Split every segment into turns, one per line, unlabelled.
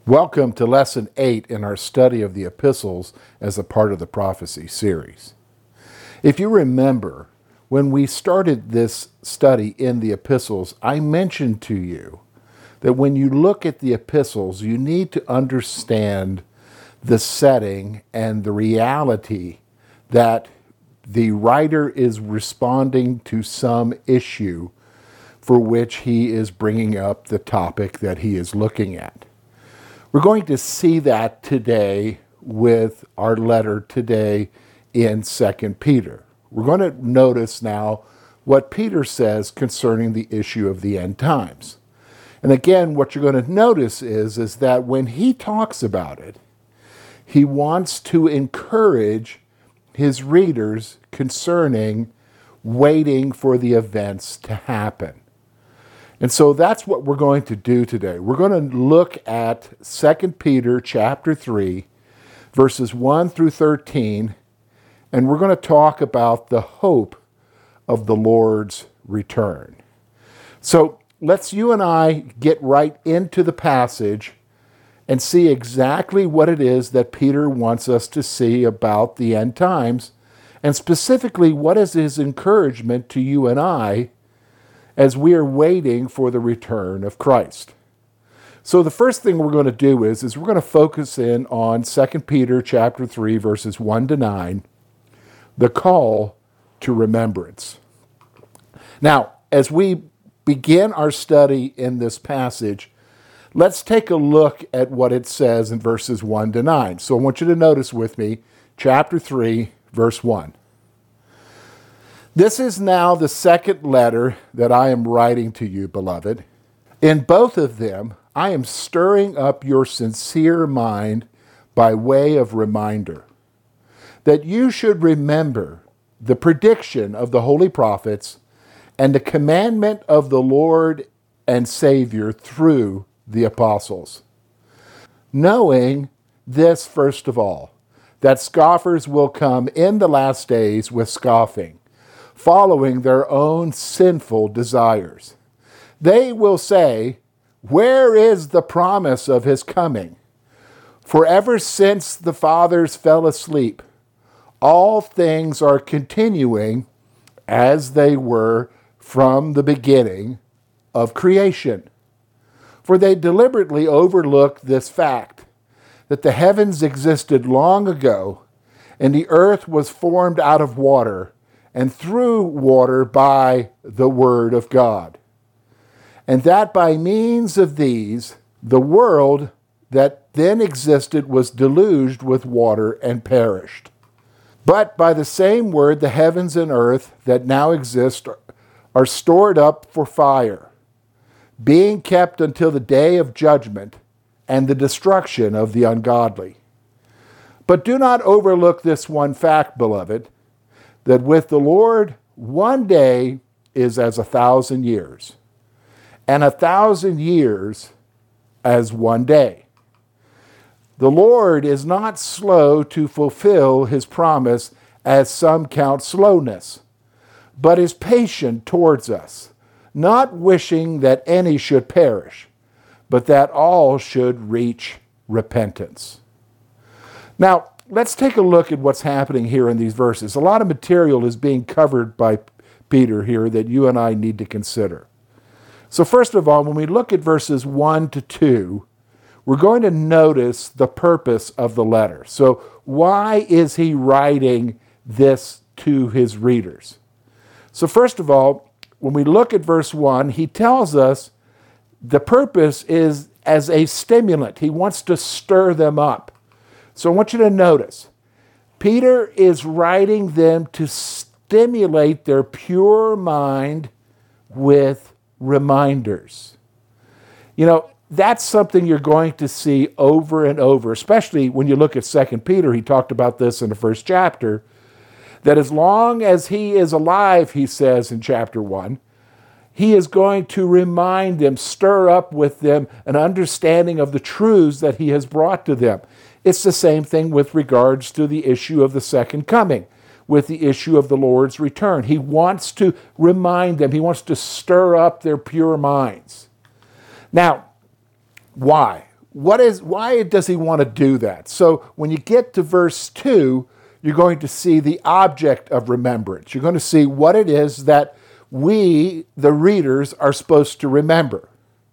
Welcome to Lesson 8 in our study of the epistles as a part of the prophecy series. If you remember, when we started this study in the epistles, I mentioned to you that when you look at the epistles, you need to understand the setting and the reality that the writer is responding to some issue for which he is bringing up the topic that he is looking at. We're going to see that today with our letter today in 2 Peter. We're going to notice now what Peter says concerning the issue of the end times. And again, what you're going to notice is that when he talks about it, he wants to encourage his readers concerning waiting for the events to happen. And so that's what we're going to do today. We're going to look at 2 Peter chapter 3, verses 1 through 13, and we're going to talk about the hope of the Lord's return. So you and I get right into the passage and see exactly what it is that Peter wants us to see about the end times, and specifically what is his encouragement to you and I as we are waiting for the return of Christ. So the first thing we're going to do is we're going to focus in on 2 Peter chapter 3, verses 1 to 9, the call to remembrance. Now, as we begin our study in this passage, let's take a look at what it says in verses 1 to 9. So I want you to notice with me, chapter 3, verse 1. This is now the second letter that I am writing to you, beloved. In both of them, I am stirring up your sincere mind by way of reminder, that you should remember the prediction of the holy prophets and the commandment of the Lord and Savior through the apostles. Knowing this, first of all, that scoffers will come in the last days with scoffing, following their own sinful desires. They will say, "Where is the promise of his coming? For ever since the fathers fell asleep, all things are continuing as they were from the beginning of creation." For they deliberately overlook this fact, that the heavens existed long ago, and the earth was formed out of water, and through water by the word of God. And that by means of these, the world that then existed was deluged with water and perished. But by the same word, the heavens and earth that now exist are stored up for fire, being kept until the day of judgment and the destruction of the ungodly. But do not overlook this one fact, beloved, that with the Lord, one day is as 1,000 years, and 1,000 years as one day. The Lord is not slow to fulfill his promise, as some count slowness, but is patient towards us, not wishing that any should perish, but that all should reach repentance. Now, let's take a look at what's happening here in these verses. A lot of material is being covered by Peter here that you and I need to consider. So first of all, when we look at verses 1 to 2, we're going to notice the purpose of the letter. So why is he writing this to his readers? So first of all, when we look at verse 1, he tells us the purpose is as a stimulant. He wants to stir them up. So I want you to notice, Peter is writing them to stimulate their pure mind with reminders. You know, that's something you're going to see over and over, especially when you look at 2 Peter. He talked about this in the first chapter, that as long as he is alive, he says in chapter 1, he is going to remind them, stir up with them an understanding of the truths that he has brought to them. It's the same thing with regards to the issue of the second coming, with the issue of the Lord's return. He wants to remind them. He wants to stir up their pure minds. Now, why? why does he want to do that? So when you get to verse 2, you're going to see the object of remembrance. You're going to see what it is that we, the readers, are supposed to remember.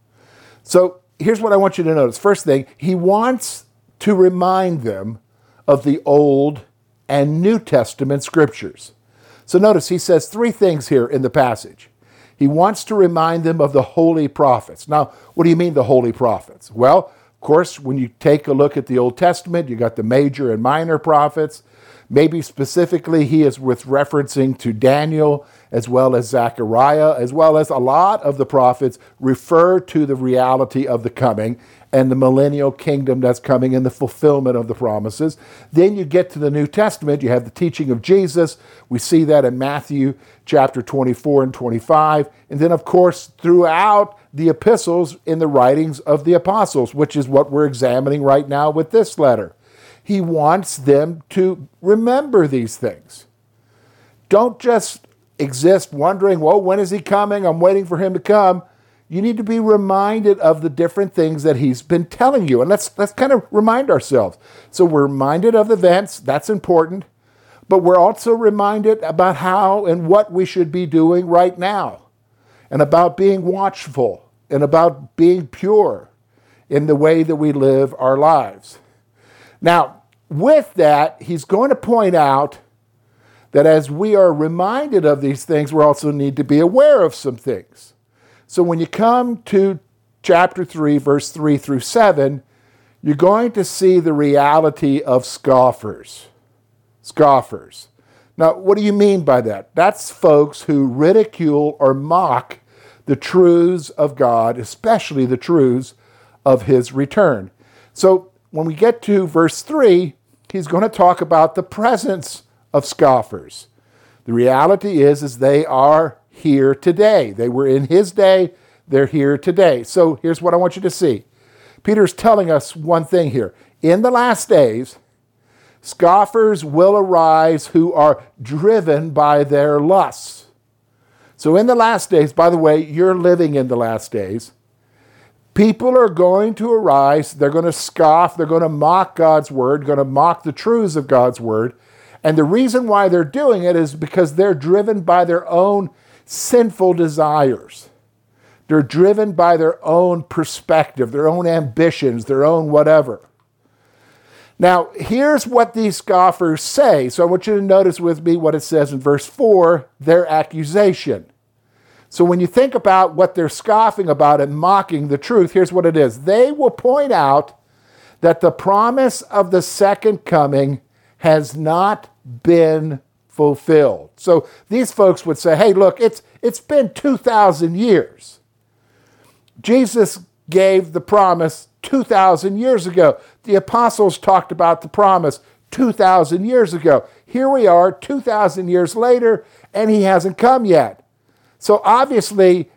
So here's what I want you to notice. First thing, he wants to remind them of the Old and New Testament scriptures. So notice he says three things here in the passage. He wants to remind them of the holy prophets. Now, what do you mean the holy prophets? Well, of course, when you take a look at the Old Testament, you got the major and minor prophets. Maybe specifically he is with referencing to Daniel as well as Zechariah, as well as a lot of the prophets refer to the reality of the coming and the millennial kingdom that's coming and the fulfillment of the promises. Then you get to the New Testament, you have the teaching of Jesus. We see that in Matthew chapter 24 and 25. And then, of course, throughout the epistles in the writings of the apostles, which is what we're examining right now with this letter. He wants them to remember these things. Don't just exist wondering, well, when is he coming? I'm waiting for him to come. You need to be reminded of the different things that he's been telling you. And let's kind of remind ourselves. So we're reminded of events, that's important. But we're also reminded about how and what we should be doing right now. And about being watchful and about being pure in the way that we live our lives. Now, with that, he's going to point out that as we are reminded of these things, we also need to be aware of some things. So when you come to chapter 3, verse 3 through 7, you're going to see the reality of scoffers. Scoffers. Now, what do you mean by that? That's folks who ridicule or mock the truths of God, especially the truths of his return. So when we get to verse 3, he's going to talk about the presence of scoffers. The reality is they are here today. They were in his day, they're here today. So here's what I want you to see. Peter's telling us one thing here. In the last days, scoffers will arise who are driven by their lusts. So in the last days, by the way, you're living in the last days, people are going to arise, they're going to scoff, they're going to mock God's word, going to mock the truths of God's word. And the reason why they're doing it is because they're driven by their own sinful desires. They're driven by their own perspective, their own ambitions, their own whatever. Now, here's what these scoffers say. So I want you to notice with me what it says in verse 4, their accusation. So when you think about what they're scoffing about and mocking the truth, here's what it is. They will point out that the promise of the second coming has not been fulfilled. So these folks would say, hey, look, it's been 2,000 years. Jesus gave the promise 2,000 years ago. The apostles talked about the promise 2,000 years ago. Here we are 2,000 years later, and he hasn't come yet. So obviously,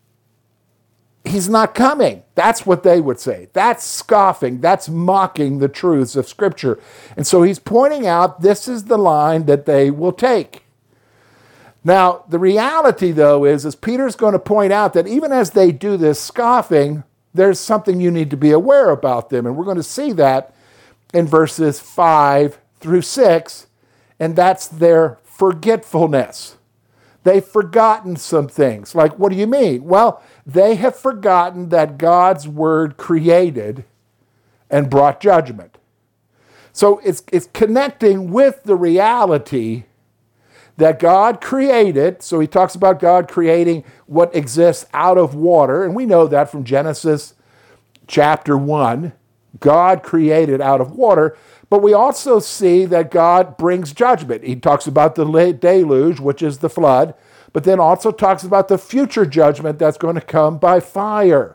he's not coming. That's what they would say. That's scoffing. That's mocking the truths of Scripture. And so he's pointing out this is the line that they will take. Now, the reality, though, is Peter's going to point out that even as they do this scoffing, there's something you need to be aware about them. And we're going to see that in verses 5 through 6, and that's their forgetfulness. They've forgotten some things. Like, what do you mean? Well, they have forgotten that God's word created and brought judgment. So it's connecting with the reality that God created. So he talks about God creating what exists out of water. And we know that from Genesis chapter 1. God created out of water. But we also see that God brings judgment. He talks about the deluge, which is the flood, but then also talks about the future judgment that's going to come by fire.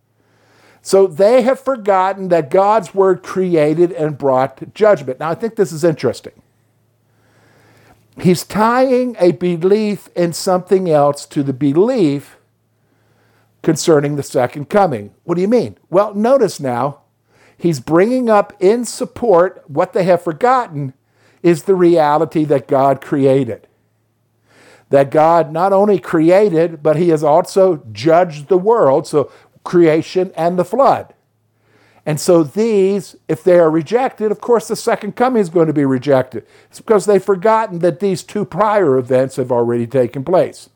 So they have forgotten that God's word created and brought judgment. Now, I think this is interesting. He's tying a belief in something else to the belief concerning the second coming. What do you mean? Well, notice now, he's bringing up in support what they have forgotten is the reality that God created. That God not only created, but he has also judged the world, so creation and the flood. And so these, if they are rejected, of course the second coming is going to be rejected. It's because they've forgotten that these two prior events have already taken place.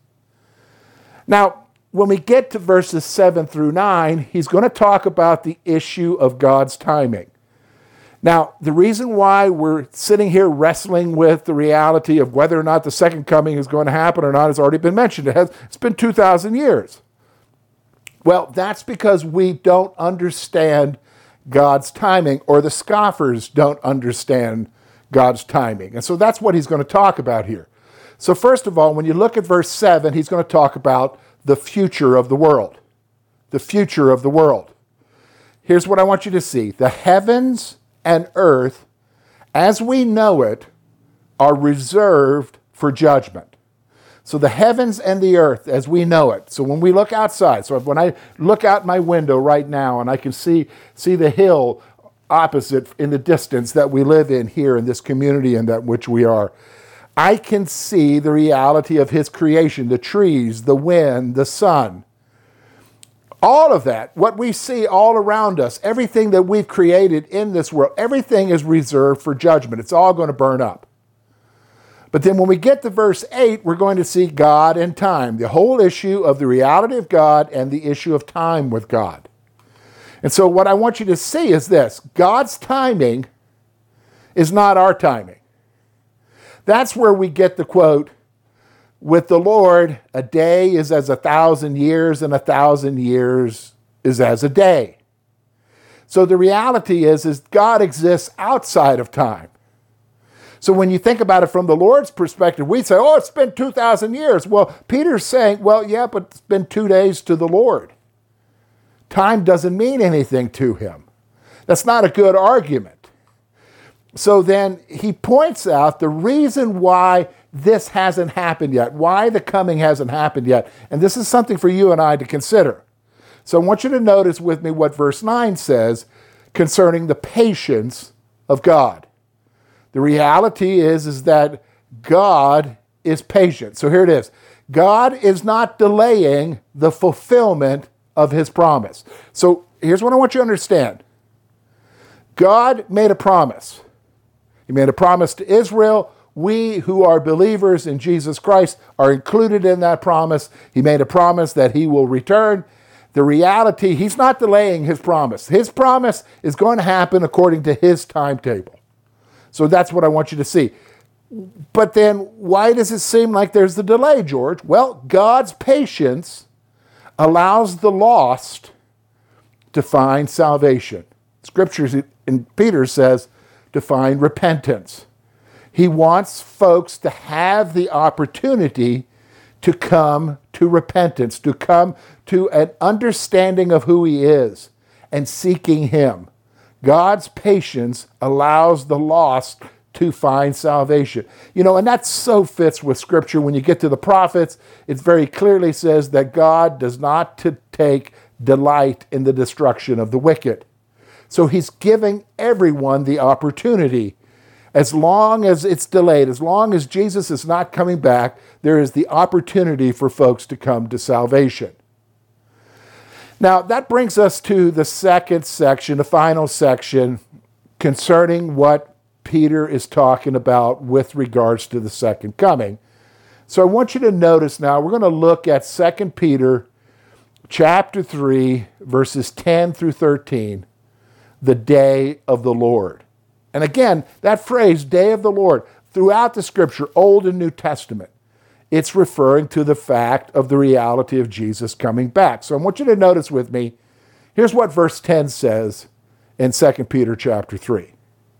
Now, when we get to verses 7 through 9, he's going to talk about the issue of God's timing. Now, the reason why we're sitting here wrestling with the reality of whether or not the second coming is going to happen or not has already been mentioned. It's been 2,000 years. Well, that's because we don't understand God's timing, or the scoffers don't understand God's timing. And so that's what he's going to talk about here. So first of all, when you look at verse 7, he's going to talk about the future of the world. The future of the world. Here's what I want you to see. The heavens and earth, as we know it, are reserved for judgment. So the heavens and the earth as we know it. So when we look outside, so when I look out my window right now and I can see the hill opposite in the distance that we live in here in this community in that which we are, I can see the reality of his creation, the trees, the wind, the sun. All of that, what we see all around us, everything that we've created in this world, everything is reserved for judgment. It's all going to burn up. But then when we get to verse 8, we're going to see God and time, the whole issue of the reality of God and the issue of time with God. And so what I want you to see is this: God's timing is not our timing. That's where we get the quote, "With the Lord, a day is as 1,000 years, and 1,000 years is as a day." So the reality is God exists outside of time. So when you think about it from the Lord's perspective, we say, oh, it's been 2,000 years. Well, Peter's saying, well, yeah, but it's been 2 days to the Lord. Time doesn't mean anything to him. That's not a good argument. So then he points out the reason why this hasn't happened yet, why the coming hasn't happened yet. And this is something for you and I to consider. So I want you to notice with me what verse 9 says concerning the patience of God. The reality is that God is patient. So here it is. God is not delaying the fulfillment of his promise. So here's what I want you to understand. God made a promise. He made a promise to Israel. We who are believers in Jesus Christ are included in that promise. He made a promise that he will return. The reality, he's not delaying his promise. His promise is going to happen according to his timetable. So that's what I want you to see. But then why does it seem like there's the delay, George? Well, God's patience allows the lost to find salvation. Scripture in Peter says to find repentance. He wants folks to have the opportunity to come to repentance, to come to an understanding of who he is and seeking him. God's patience allows the lost to find salvation. And that so fits with Scripture. When you get to the prophets, it very clearly says that God does not take delight in the destruction of the wicked. So he's giving everyone the opportunity. As long as it's delayed, as long as Jesus is not coming back, there is the opportunity for folks to come to salvation. Now, that brings us to the second section, the final section, concerning what Peter is talking about with regards to the second coming. So I want you to notice now, we're going to look at 2 Peter chapter 3, verses 10 through 13, the day of the Lord. And again, that phrase, day of the Lord, throughout the Scripture, Old and New Testament, it's referring to the fact of the reality of Jesus coming back. So I want you to notice with me, here's what verse 10 says in 2 Peter chapter 3.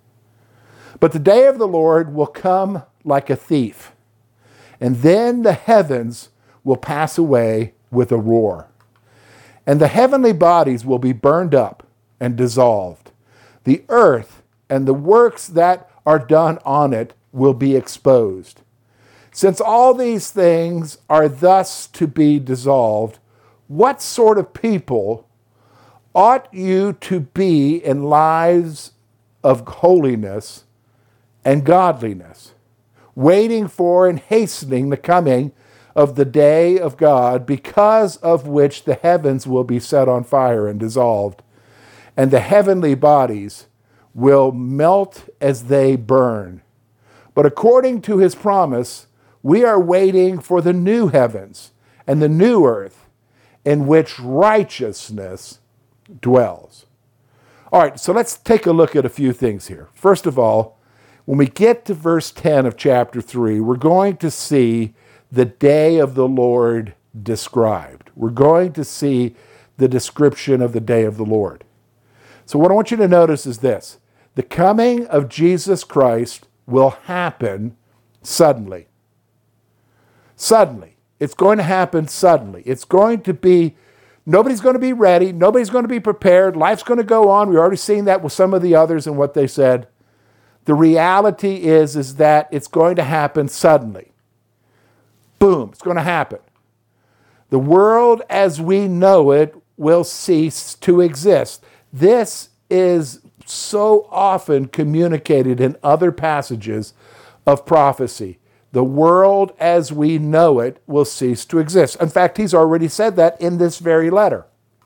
But the day of the Lord will come like a thief, and then the heavens will pass away with a roar, and the heavenly bodies will be burned up and dissolved. The earth and the works that are done on it will be exposed. Since all these things are thus to be dissolved, what sort of people ought you to be in lives of holiness and godliness, waiting for and hastening the coming of the day of God, because of which the heavens will be set on fire and dissolved, and the heavenly bodies will melt as they burn. But according to his promise, we are waiting for the new heavens and the new earth in which righteousness dwells. All right, so let's take a look at a few things here. First of all, when we get to verse 10 of chapter 3, we're going to see the day of the Lord described. We're going to see the description of the day of the Lord. So what I want you to notice is this. The coming of Jesus Christ will happen suddenly. Suddenly. It's going to happen suddenly. It's going to be, nobody's going to be ready. Nobody's going to be prepared. Life's going to go on. We've already seen that with some of the others and what they said. The reality is that it's going to happen suddenly. Boom, it's going to happen. The world as we know it will cease to exist. This is so often communicated in other passages of prophecy. The world as we know it will cease to exist. In fact, he's already said that in this very letter.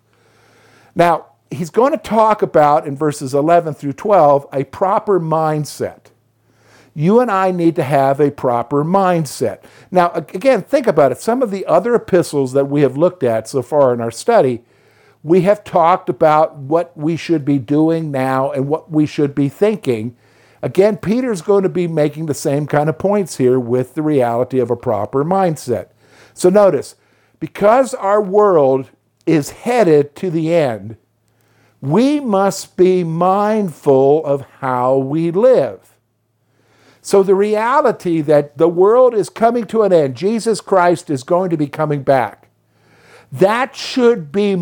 Now, he's going to talk about, in verses 11 through 12, a proper mindset. You and I need to have a proper mindset. Now, again, think about it. Some of the other epistles that we have looked at so far in our study, we have talked about what we should be doing now and what we should be thinking. Again, Peter's going to be making the same kind of points here with the reality of a proper mindset. So notice, because our world is headed to the end, we must be mindful of how we live. So the reality that the world is coming to an end, Jesus Christ is going to be coming back, that should be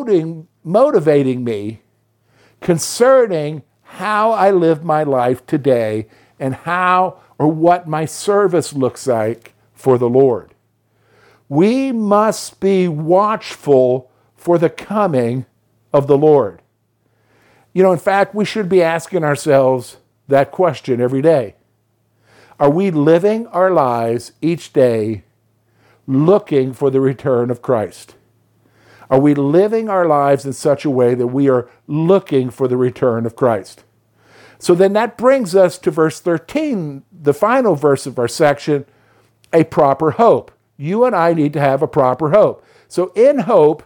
motivating me concerning how I live my life today and how or what my service looks like for the Lord. We must be watchful for the coming of the Lord. You know, in fact, we should be asking ourselves that question every day. Are we living our lives each day looking for the return of Christ? Are we living our lives in such a way that we are looking for the return of Christ? So then that brings us to verse 13, the final verse of our section, a proper hope. You and I need to have a proper hope. So in hope,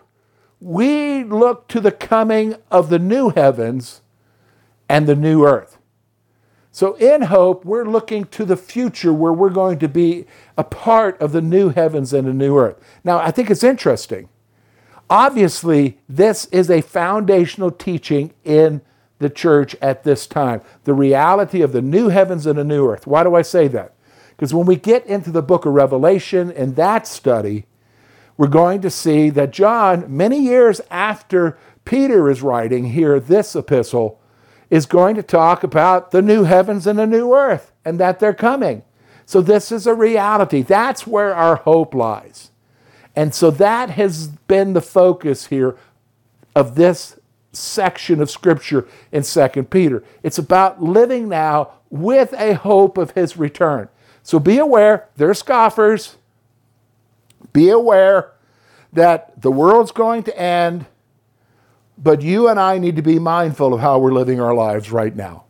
we look to the coming of the new heavens and the new earth. So in hope, we're looking to the future where we're going to be a part of the new heavens and the new earth. Now, I think it's interesting. Obviously, this is a foundational teaching in the church at this time. The reality of the new heavens and the new earth. Why do I say that? Because when we get into the book of Revelation and that study, we're going to see that John, many years after Peter is writing here this epistle, is going to talk about the new heavens and the new earth and that they're coming. So this is a reality. That's where our hope lies. And so that has been the focus here of this section of Scripture in 2 Peter. It's about living now with a hope of his return. So be aware, there are scoffers. Be aware that the world's going to end, but you and I need to be mindful of how we're living our lives right now.